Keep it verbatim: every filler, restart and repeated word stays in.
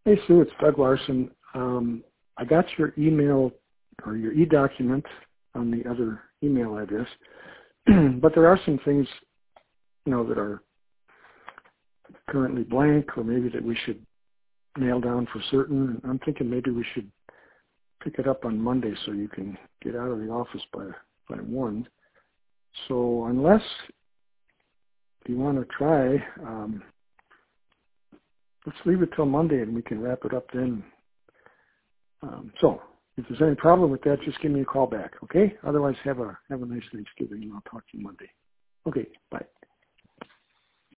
Hey, Sue, it's Doug Larson. Um, I got your email or your e-document on the other email address, but there are some things, you know, that are currently blank or maybe that we should nail down for certain. I'm thinking maybe we should pick it up on Monday so you can get out of the office by, by one. So unless you want to try, um, let's leave it till Monday and we can wrap it up then. Um, so if there's any problem with that, just give me a call back, okay? Otherwise, have a have a nice Thanksgiving, and I'll talk to you Monday. Okay, bye.